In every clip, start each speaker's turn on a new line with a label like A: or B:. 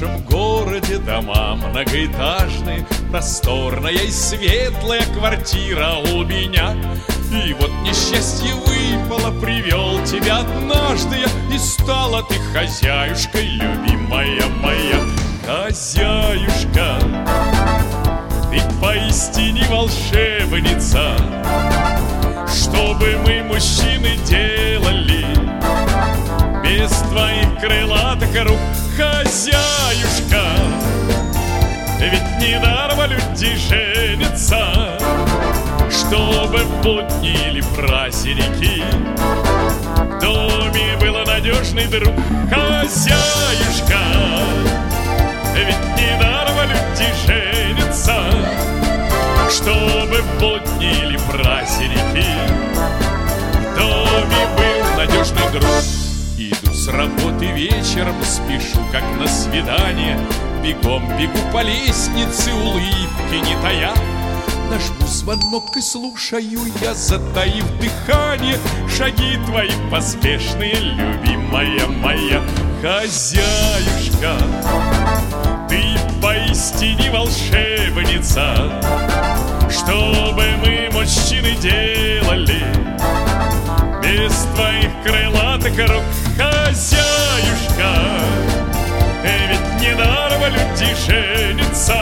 A: нашем городе дома многоэтажные, просторная и светлая квартира у меня. И вот несчастье выпало, привел тебя однажды я, и стала ты хозяюшкой, любимая моя. Хозяюшка, ты поистине волшебница. Что бы мы, мужчины, делали без твоих крылатых рук, хозяюшка? Ведь недаром люди женятся, чтобы в будни или праздники в доме был надежный друг. Хозяюшка, ведь недаром люди женятся, чтобы в будни или праздники в доме был надежный друг. Иду с работы вечером, спешу как на свидание, бегом бегу по лестнице, улыбки не тая. Нажму звонок и слушаю я, затаив дыхание, шаги твои поспешные, любимая моя. Хозяюшка, ты поистине волшебница. Что бы мы, мужчины, делали без твоих крылатых рук, хозяюшка? Ведь недаром люди женятся,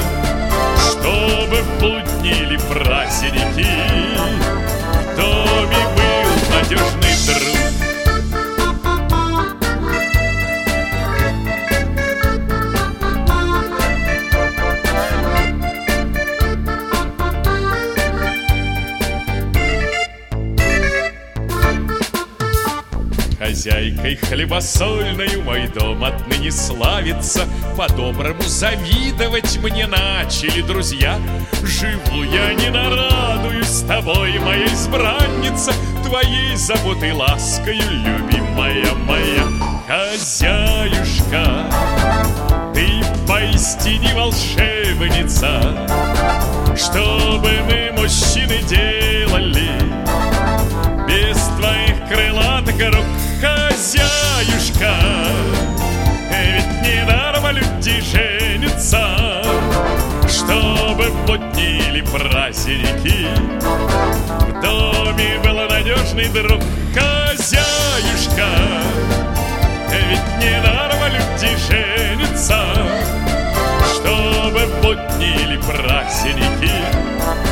A: чтобы в будни или праздники в доме был надежный друг. Хозяйкой хлебосольной мой дом отныне славится. По-доброму завидовать мне начали друзья. Живу я, не нарадуюсь с тобой, моя избранница, твоей заботой, ласкою, любимая моя. Хозяюшка, ты поистине волшебница. Что бы мы, мужчины, делали без твоих крылатых рук, хозяюшка? Ведь недаром люди женятся, чтобы в будни или праздники в доме был надежный друг. Хозяюшка, ведь недаром люди женятся, чтобы в будни или праздники